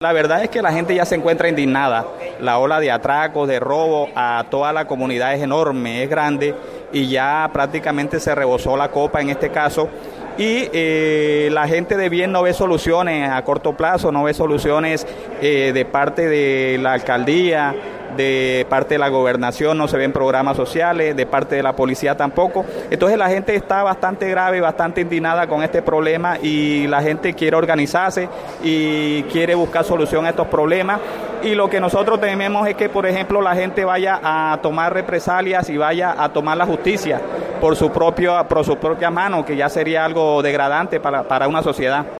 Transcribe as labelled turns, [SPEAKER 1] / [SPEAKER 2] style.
[SPEAKER 1] La verdad es que la gente ya se encuentra indignada. La ola de atracos, de robo a toda la comunidad es enorme, es grande y ya prácticamente se rebosó la copa en este caso. Y la gente de bien no ve soluciones a corto plazo, no ve soluciones de parte de la alcaldía, de parte de la gobernación, no se ven programas sociales, de parte de la policía tampoco. Entonces la gente está bastante grave, bastante indignada con este problema y la gente quiere organizarse y quiere buscar solución a estos problemas. Y lo que nosotros tememos es que, por ejemplo, la gente vaya a tomar represalias y vaya a tomar la justicia por su propia mano, que ya sería algo degradante para una sociedad.